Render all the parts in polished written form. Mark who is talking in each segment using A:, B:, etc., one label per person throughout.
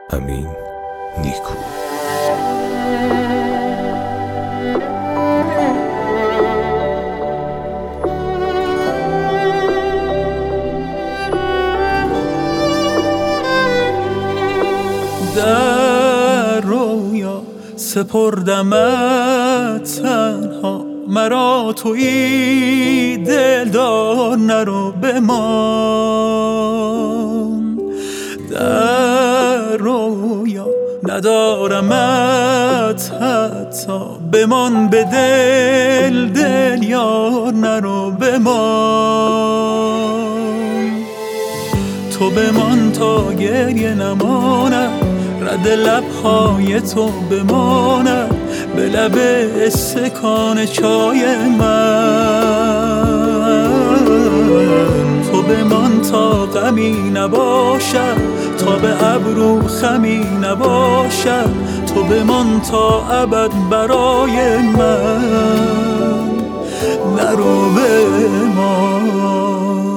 A: امین نیکو.
B: در رویا سپردمت تنها، مرا تویی دلدار نرو بمان. در رویا ندارمت حتی، بمان به دل یار نرو بمان. تو بمان تا گریه نماند، رد لبهای تو بماند به لب استکان چای من. تو بمان تا غمی نباشد، تا به ابرو خمی نباشد. تو بمان تا ابد برای من، نرو بمان.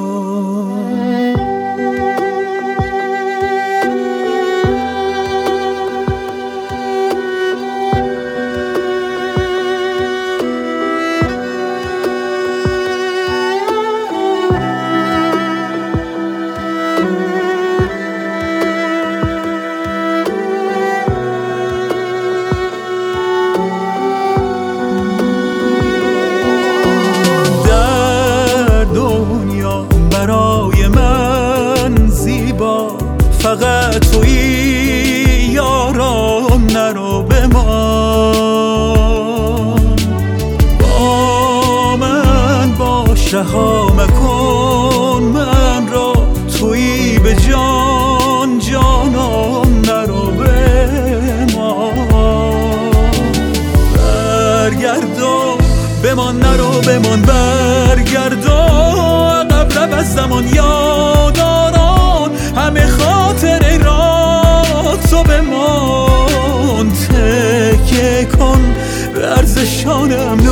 B: برای من زیبا فقط تویی یارم، نرو بمان. با من باش رها مکن من را، تویی به جان جانم، نرو بمان. برگردو بمان، نرو بمان، برگردو عقب از زمان یاداران، همه خاطره را تو بمان. تکیه کن به ارزشانم